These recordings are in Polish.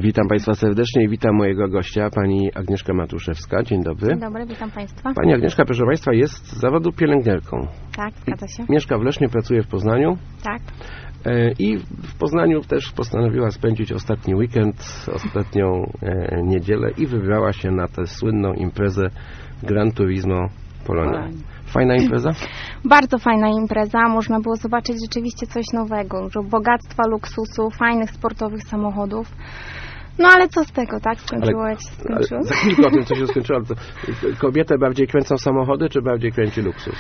Witam Państwa serdecznie i witam mojego gościa, pani Agnieszka Matuszewska. Dzień dobry. Dzień dobry, witam Państwa. Pani Agnieszka, proszę Państwa, jest z zawodu pielęgniarką. Tak, zgadza się. Mieszka w Lesznie, pracuje w Poznaniu. Tak. I w Poznaniu też postanowiła spędzić ostatni weekend, ostatnią niedzielę i wybrała się na tę słynną imprezę Gran Turismo Polonia. Fajna impreza? Bardzo fajna impreza. Można było zobaczyć rzeczywiście coś nowego. Dużo bogactwa, luksusu, fajnych sportowych samochodów. No ale co z tego, tak? Skończyło jak się skończyło. Za chwilkę o tym, co się skończyło. Kobietę bardziej kręcą samochody, czy bardziej kręci luksus?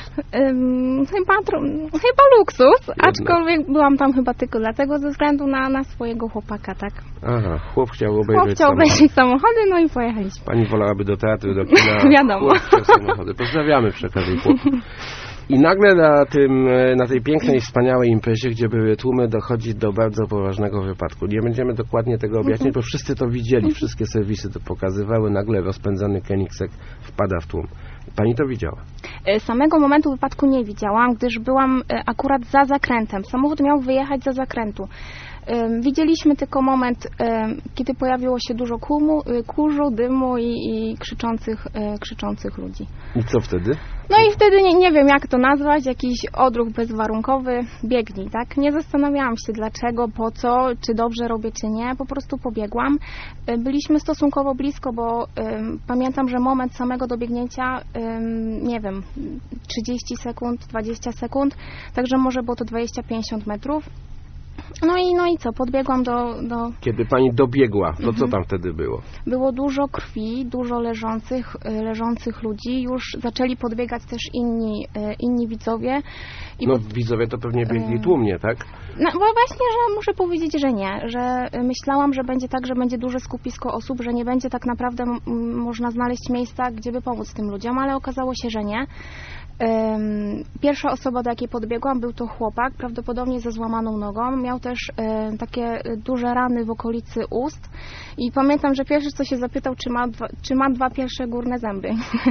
Chyba luksus, aczkolwiek byłam tam chyba tylko dlatego, ze względu na swojego chłopaka, tak? Aha, chłop chciał obejrzeć samochody, no i pojechaliśmy. Pani wolałaby do teatru, do kina. Wiadomo. Chłop chciał samochody. Pozdrawiamy przy okazji chłopów. I nagle na tej pięknej, wspaniałej imprezie, gdzie były tłumy, dochodzi do bardzo poważnego wypadku. Nie będziemy dokładnie tego objaśniać, bo wszyscy to widzieli, wszystkie serwisy to pokazywały. Nagle rozpędzany Koenigsegg wpada w tłum. Pani to widziała? Samego momentu wypadku nie widziałam, gdyż byłam akurat za zakrętem. Samochód miał wyjechać za zakrętu. Widzieliśmy tylko moment, kiedy pojawiło się dużo kurzu, dymu i krzyczących ludzi. I co wtedy? No i wtedy nie wiem, jak to nazwać, jakiś odruch bezwarunkowy, biegnij, tak? Nie zastanawiałam się dlaczego, po co, czy dobrze robię, czy nie, po prostu pobiegłam. Byliśmy stosunkowo blisko, bo pamiętam, że moment samego dobiegnięcia, nie wiem, 30 sekund, 20 sekund, także może było to 20-50 metrów. No i co, podbiegłam do... Kiedy pani dobiegła, to co tam wtedy było? Było dużo krwi, dużo leżących ludzi. Już zaczęli podbiegać też inni widzowie. Widzowie to pewnie biegli tłumnie, tak? No bo właśnie, że muszę powiedzieć, że nie. Że myślałam, że będzie tak, że będzie duże skupisko osób, że nie będzie tak naprawdę można znaleźć miejsca, gdzie by pomóc tym ludziom, ale okazało się, że nie. Pierwsza osoba, do jakiej podbiegłam, był to chłopak, prawdopodobnie ze złamaną nogą. Miał też takie duże rany w okolicy ust i pamiętam, że pierwsze co się zapytał, czy ma dwa pierwsze górne zęby.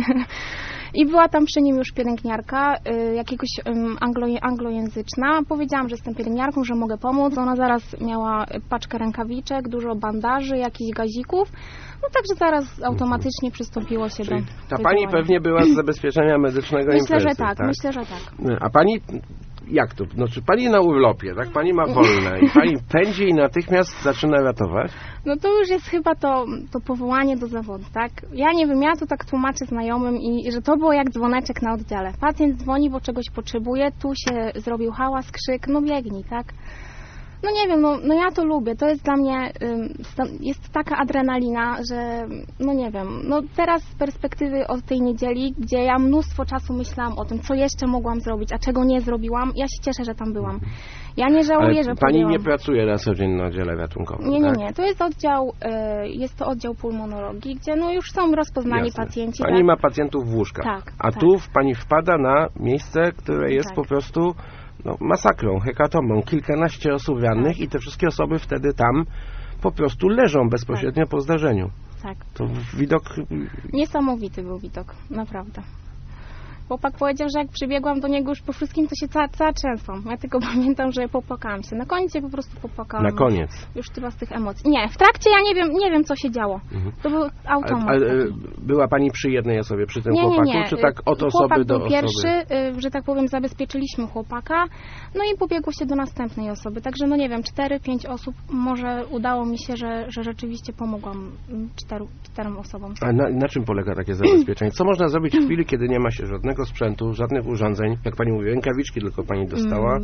I była tam przy nim już pielęgniarka, jakiegoś anglojęzyczna. Powiedziałam, że jestem pielęgniarką, że mogę pomóc. Ona zaraz miała paczkę rękawiczek, dużo bandaży, jakichś gazików. No także zaraz automatycznie przystąpiło się do ta pani działania. Pewnie była z zabezpieczenia medycznego imprezy, tak? Myślę, że tak. A pani, jak to? Znaczy pani na urlopie, tak? Pani ma wolne i pani pędzi i natychmiast zaczyna ratować? No to już jest chyba to powołanie do zawodu, tak? Ja nie wiem, ja to tak tłumaczę znajomym i że to było jak dzwoneczek na oddziale. Pacjent dzwoni, bo czegoś potrzebuje, tu się zrobił hałas, krzyk, no biegnij, tak? No nie wiem, no ja to lubię, to jest dla mnie, jest taka adrenalina, że no nie wiem, no teraz z perspektywy od tej niedzieli, gdzie ja mnóstwo czasu myślałam o tym, co jeszcze mogłam zrobić, a czego nie zrobiłam, ja się cieszę, że tam byłam. Ja nie żałuję, ale że pani podjęłam. nie pracuje na co dzień na oddziale ratunkowym, Nie, to jest oddział pulmonologii, gdzie no już są rozpoznani pacjenci. Pani ma pacjentów w łóżkach, tak. Tu pani wpada na miejsce, które jest po prostu masakrą, hekatomą, kilkanaście osób rannych i te wszystkie osoby wtedy tam po prostu leżą bezpośrednio po zdarzeniu. Tak. To widok... Niesamowity był widok, naprawdę. Chłopak powiedział, że jak przybiegłam do niego już po wszystkim, to się cała trzęsą. Ja tylko pamiętam, że popłakałam się. Na koniec po prostu popłakałam. Na koniec? Już chyba z tych emocji. Nie, w trakcie ja nie wiem co się działo. To był automat. Ale była pani przy jednej osobie, przy tym chłopaku? Nie. Czy tak od osoby do osoby? Pierwszy, że tak powiem, zabezpieczyliśmy chłopaka, no i pobiegło się do następnej osoby. Także no nie wiem, 4-5 osób, może udało mi się, że rzeczywiście pomogłam czterem osobom. A na czym polega takie zabezpieczenie? Co można zrobić w chwili, kiedy nie ma się żadnego sprzętu, żadnych urządzeń, jak pani mówi, rękawiczki tylko pani dostała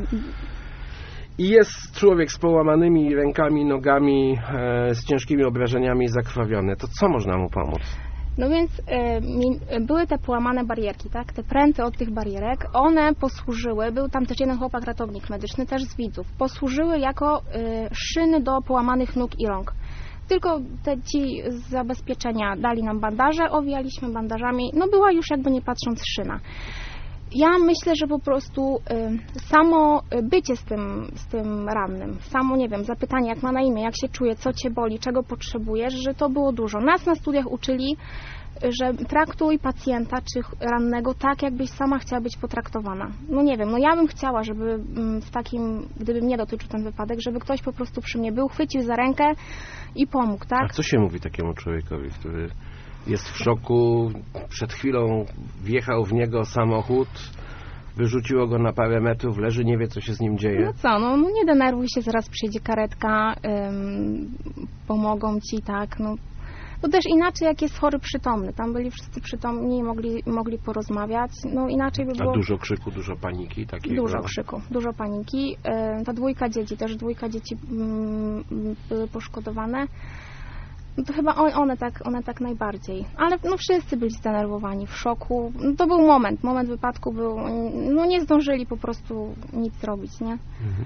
i jest człowiek z połamanymi rękami, nogami, z ciężkimi obrażeniami, zakrwawiony, to co można mu pomóc? No więc były te połamane barierki, tak? Te pręty od tych barierek, one posłużyły, był tam też jeden chłopak ratownik medyczny, też z widzów, posłużyły jako szyny do połamanych nóg i rąk. Tylko ci z zabezpieczenia dali nam bandaże, owijaliśmy bandażami, no była już jakby nie patrząc szyna. Ja myślę, że po prostu samo bycie z tym rannym, samo, nie wiem, zapytanie, jak ma na imię, jak się czuje, co cię boli, czego potrzebujesz, że to było dużo. Nas na studiach uczyli, że traktuj pacjenta czy rannego tak, jakbyś sama chciała być potraktowana. No nie wiem, no ja bym chciała, żeby w takim, gdyby mnie dotyczył ten wypadek, żeby ktoś po prostu przy mnie był, chwycił za rękę i pomógł, tak? A co się mówi takiemu człowiekowi, który jest w szoku, przed chwilą wjechał w niego samochód, wyrzuciło go na parę metrów, leży, nie wie, co się z nim dzieje? No co, no nie denerwuj się, zaraz przyjdzie karetka, pomogą ci, tak, no. To też inaczej, jak jest chory przytomny. Tam byli wszyscy przytomni, mogli porozmawiać. No inaczej by było... A dużo krzyku, dużo paniki? Takiego? Dużo krzyku, dużo paniki. Ta dwójka dzieci, też dwójka dzieci były poszkodowane. No to chyba one tak najbardziej. Ale no wszyscy byli zdenerwowani, w szoku. No to był moment wypadku był... No nie zdążyli po prostu nic zrobić, nie?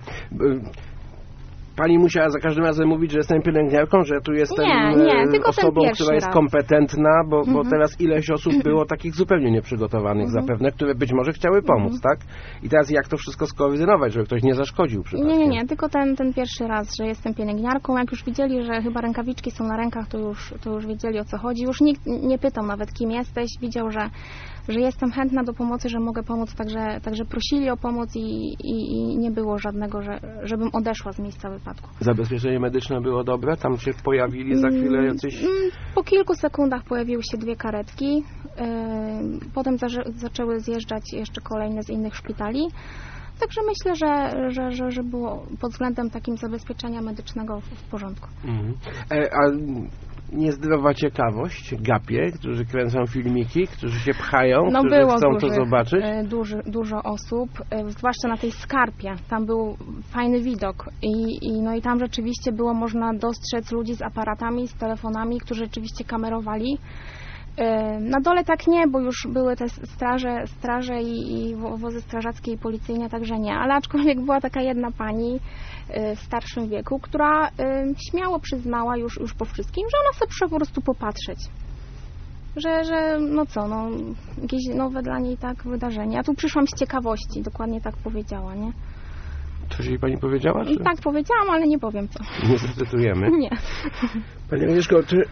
Pani musiała za każdym razem mówić, że jestem pielęgniarką, że tu jestem tylko osobą, która jest raz. kompetentna, bo teraz ileś osób było takich zupełnie nieprzygotowanych zapewne, które być może chciały pomóc, tak? I teraz jak to wszystko skoordynować, żeby ktoś nie zaszkodził przypadkiem? Nie, tylko ten pierwszy raz, że jestem pielęgniarką. Jak już widzieli, że chyba rękawiczki są na rękach, to już wiedzieli, o co chodzi. Już nikt nie pytał nawet, kim jesteś. Widział, że jestem chętna do pomocy, że mogę pomóc, także prosili o pomoc i nie było żadnego, żebym odeszła z miejsca wypadku. Zabezpieczenie medyczne było dobre? Tam się pojawili za chwilę jacyś... Po kilku sekundach pojawiły się 2 karetki. Potem zaczęły zjeżdżać jeszcze kolejne z innych szpitali. Także myślę, że było pod względem takim zabezpieczenia medycznego w porządku. A niezdrowa ciekawość, gapie, którzy kręcą filmiki, którzy się pchają, którzy chcą to zobaczyć? Dużo osób, zwłaszcza na tej skarpie. Tam był fajny widok i tam rzeczywiście było można dostrzec ludzi z aparatami, z telefonami, którzy rzeczywiście kamerowali. Na dole tak nie, bo już były te straże i wozy strażackie i policyjne, także nie. Ale aczkolwiek była taka jedna pani w starszym wieku, która śmiało przyznała już po wszystkim, że ona sobie przyszła po prostu popatrzeć. Że jakieś nowe dla niej tak wydarzenie. Ja tu przyszłam z ciekawości, dokładnie tak powiedziała, nie? Coś jej pani powiedziała? Czy? Tak powiedziałam, ale nie powiem co. Nie zacytujemy? Nie. Pani Agnieszko, czy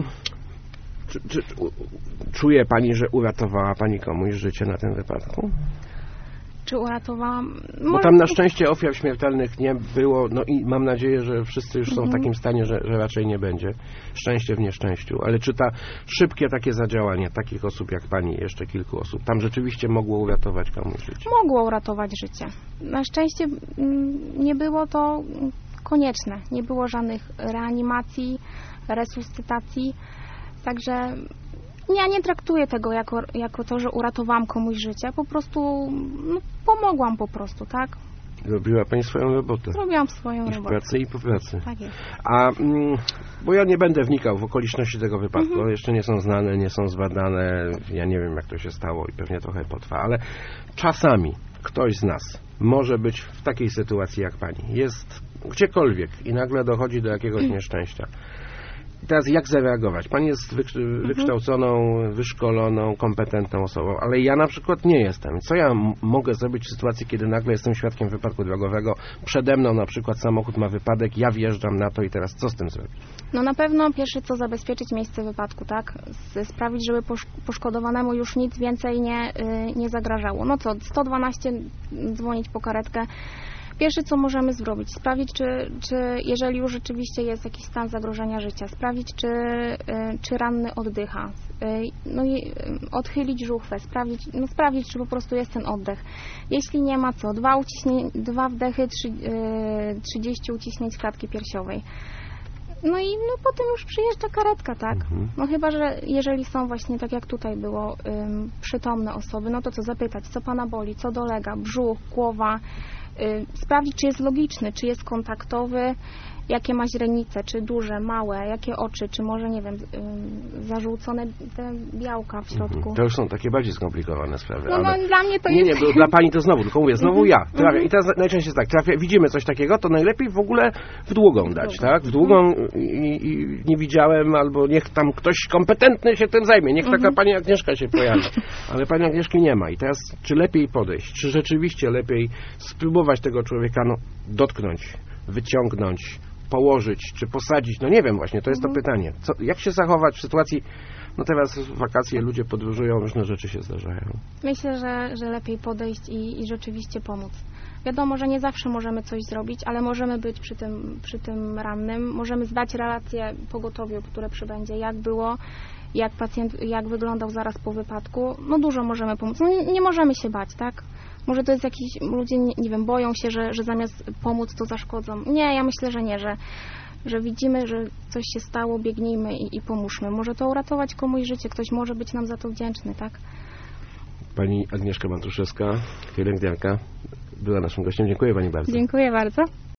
czuje pani, że uratowała pani komuś życie na tym wypadku? Czy uratowałam? Bo tam na szczęście ofiar śmiertelnych nie było, no i mam nadzieję, że wszyscy już są w takim stanie, że raczej nie będzie. Szczęście w nieszczęściu. Ale czy szybkie takie zadziałanie takich osób jak pani, jeszcze kilku osób, tam rzeczywiście mogło uratować komuś życie? Mogło uratować życie. Na szczęście nie było to konieczne. Nie było żadnych reanimacji, resuscytacji. Także ja nie traktuję tego jako to, że uratowałam komuś życie. Po prostu pomogłam po prostu, tak? Robiła pani swoją robotę. Robiłam swoją robotę. W pracy i po pracy. Tak jest. Bo ja nie będę wnikał w okoliczności tego wypadku. One jeszcze nie są znane, nie są zbadane. Ja nie wiem, jak to się stało i pewnie trochę potrwa. Ale czasami ktoś z nas może być w takiej sytuacji jak pani. Jest gdziekolwiek i nagle dochodzi do jakiegoś nieszczęścia. I teraz jak zareagować? Pani jest wykształconą, wyszkoloną, kompetentną osobą, ale ja na przykład nie jestem. Co ja mogę zrobić w sytuacji, kiedy nagle jestem świadkiem wypadku drogowego, przede mną na przykład samochód ma wypadek, ja wjeżdżam na to i teraz co z tym zrobić? No na pewno pierwsze co zabezpieczyć miejsce wypadku, tak? Sprawić, żeby poszkodowanemu już nic więcej nie zagrażało. No co, 112 dzwonić po karetkę. Pierwsze, co możemy zrobić, sprawdzić, czy jeżeli już rzeczywiście jest jakiś stan zagrożenia życia, sprawdzić, czy ranny oddycha, no i odchylić żuchwę, sprawdzić, czy po prostu jest ten oddech. Jeśli nie ma co, 2 wdechy, 30 uciśnięć klatki piersiowej. No i potem już przyjeżdża karetka, tak? No chyba, że jeżeli są właśnie, tak jak tutaj było, przytomne osoby, no to co zapytać, co pana boli, co dolega, brzuch, głowa, sprawdzić, czy jest logiczny, czy jest kontaktowy jakie ma źrenice, czy duże, małe, jakie oczy, czy może, nie wiem, zażółcone te białka w środku. To już są takie bardziej skomplikowane sprawy. No, ale... dla mnie to nie, jest... Nie, bo dla pani to znowu, tylko mówię, znowu ja. I teraz najczęściej jest tak, widzimy coś takiego, to najlepiej w ogóle w długą dać, tak? W długą i nie widziałem, albo niech tam ktoś kompetentny się tym zajmie, niech taka pani Agnieszka się pojawi. Ale pani Agnieszki nie ma. I teraz, czy lepiej podejść, czy rzeczywiście lepiej spróbować tego człowieka dotknąć, wyciągnąć, położyć, czy posadzić, no nie wiem właśnie, to jest to pytanie. Jak się zachować w sytuacji, no teraz w wakacje ludzie podróżują, różne rzeczy się zdarzają. Myślę, że lepiej podejść i rzeczywiście pomóc. Wiadomo, że nie zawsze możemy coś zrobić, ale możemy być przy tym rannym, możemy zdać relację pogotowiu, które przybędzie, jak było, jak pacjent, jak wyglądał zaraz po wypadku. No dużo możemy pomóc. No nie możemy się bać, tak? Może to jest jakiś, ludzie, nie wiem, boją się, że zamiast pomóc, to zaszkodzą. Nie, ja myślę, że nie, że widzimy, że coś się stało, biegnijmy i pomóżmy. Może to uratować komuś życie, ktoś może być nam za to wdzięczny, tak? Pani Agnieszka Matuszewska, pielęgniarka, była naszym gościem. Dziękuję pani bardzo. Dziękuję bardzo.